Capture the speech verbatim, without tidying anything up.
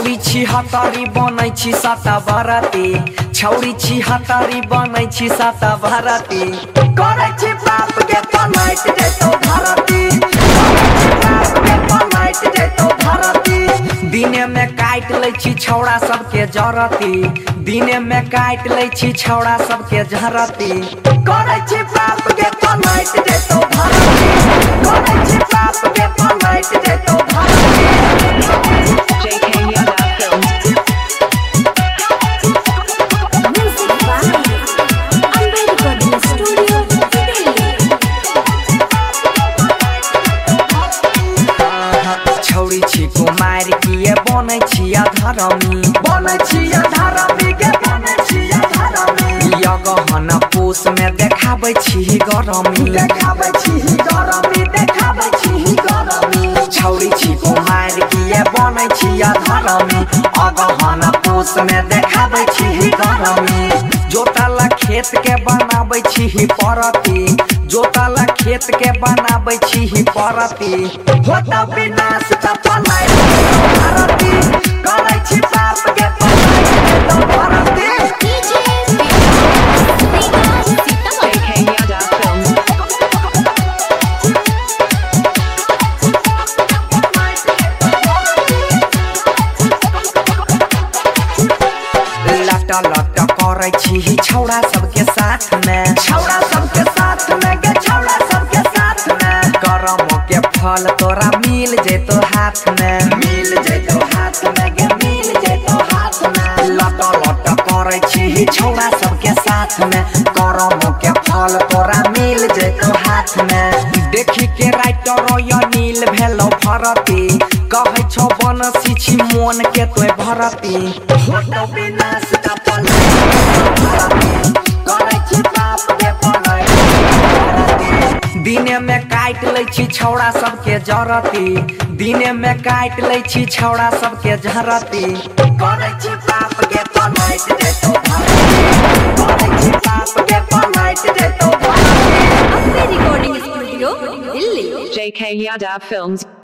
छौरी छी हतारी बनै छी साता भारती छौरी छी हतारी बनै छी साता भारती करै छी बाप के पलट देतो भारती बाप के पलट देतो भारती दिने में काट लै छी छौड़ा सबके जरती दिने में काट लै छी छौड़ा सबके जरती करै छी बाप के पलट देतो भारती करै छी बाप के पलट देतो भारती छौरी छी कुमार किए बनै छी अधरमी बनै छी अधरमी के बनै छी अधरमी यगहन पोस में देखाबै छी गरमी देखाबै छी गरमी देखाबै छी गरमी छौरी छी कुमार किए बनै छी अधरमी अगहन पोस में देखाबै छी गरमी जोताला खेत के बनाबै छी परती जोताला खेत के बनाबै छी परती होता विनाश का पलाई भारती करै छी बाप के पलाई तो भारती लटा लटा करै छी छौड़ा सबके साथ में छौड़ा सबके साथ में के छौड़ा सबके साथ में करम के फल तोरा मिल जेतो हाथ में मिल जेतो हाथ में के मिल जेतो हाथ में लटा लटा करै छी छौड़ा सबके साथ में करम के फल तोरा मिल जेतो हाथ में देखी के राइटर या नील भेलो भरती कहै छौ बनसी छी मन के तोय भरती होतो विनाश का पलाई भारती करै छी बाप के पलाई दिने में काट लै छी छौड़ा सबके जरती दिने में काट लै छी छौड़ा सबके जरती करै छी बाप के पलट देतो भारती करै छी बाप के पलट देतो भारती अपने recording studio Delhi J K Yadav Films।